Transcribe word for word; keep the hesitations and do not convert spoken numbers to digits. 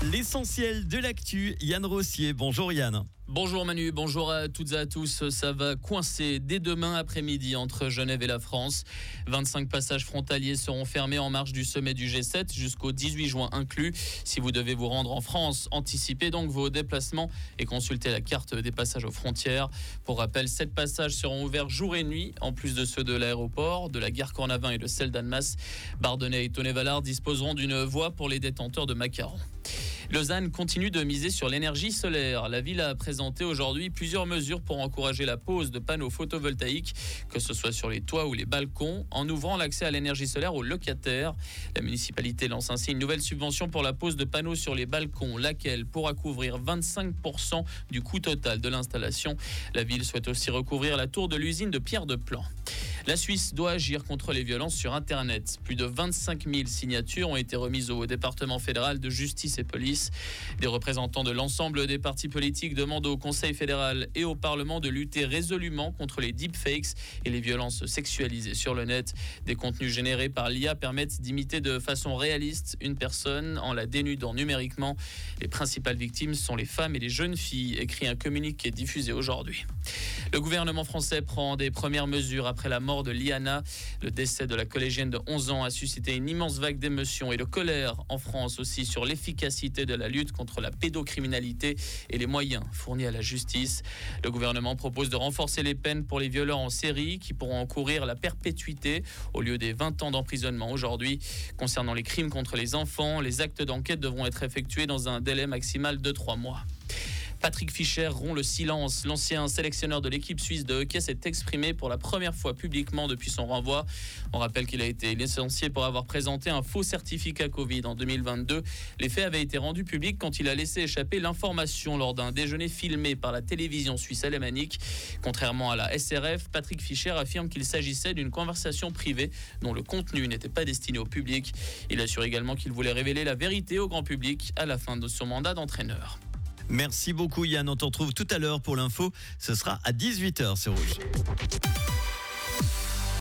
L'essentiel de l'actu, Yann Rossier. Bonjour Yann. Bonjour Manu, bonjour à toutes et à tous. Ça va coincer dès demain après-midi entre Genève et la France. vingt-cinq passages frontaliers seront fermés en marge du sommet du G sept jusqu'au dix-huit juin inclus. Si vous devez vous rendre en France, anticipez donc vos déplacements et consultez la carte des passages aux frontières. Pour rappel, sept passages seront ouverts jour et nuit, en plus de ceux de l'aéroport, de la gare Cornavin et de celle d'Annemasse. Bardonnay et Tonnet-Valard disposeront d'une voie pour les détenteurs de macarons. Lausanne continue de miser sur l'énergie solaire. La ville a présenté aujourd'hui plusieurs mesures pour encourager la pose de panneaux photovoltaïques, que ce soit sur les toits ou les balcons, en ouvrant l'accès à l'énergie solaire aux locataires. La municipalité lance ainsi une nouvelle subvention pour la pose de panneaux sur les balcons, laquelle pourra couvrir vingt-cinq pour cent du coût total de l'installation. La ville souhaite aussi recouvrir la tour de l'usine de Pierre de Plan. La Suisse doit agir contre les violences sur Internet. Plus de vingt-cinq mille signatures ont été remises au département fédéral de justice et police. Des représentants de l'ensemble des partis politiques demandent au Conseil fédéral et au Parlement de lutter résolument contre les deepfakes et les violences sexualisées sur le net. Des contenus générés par l'I A permettent d'imiter de façon réaliste une personne en la dénudant numériquement. Les principales victimes sont les femmes et les jeunes filles, écrit un communiqué diffusé aujourd'hui. Le gouvernement français prend des premières mesures après la mort de Liana. Le décès de la collégienne de onze ans a suscité une immense vague d'émotions et de colère en France aussi sur l'efficacité de la lutte contre la pédocriminalité et les moyens fournis à la justice. Le gouvernement propose de renforcer les peines pour les violeurs en série qui pourront encourir la perpétuité au lieu des vingt ans d'emprisonnement aujourd'hui. Concernant les crimes contre les enfants, les actes d'enquête devront être effectués dans un délai maximal de trois mois. Patrick Fischer rompt le silence. L'ancien sélectionneur de l'équipe suisse de hockey s'est exprimé pour la première fois publiquement depuis son renvoi. On rappelle qu'il a été licencié pour avoir présenté un faux certificat Covid en deux mille vingt-deux. Les faits avaient été rendus publics quand il a laissé échapper l'information lors d'un déjeuner filmé par la télévision suisse alémanique. Contrairement à la S R F, Patrick Fischer affirme qu'il s'agissait d'une conversation privée dont le contenu n'était pas destiné au public. Il assure également qu'il voulait révéler la vérité au grand public à la fin de son mandat d'entraîneur. Merci beaucoup Yann, on te retrouve tout à l'heure pour l'info. Ce sera à dix-huit heures sur Rouge.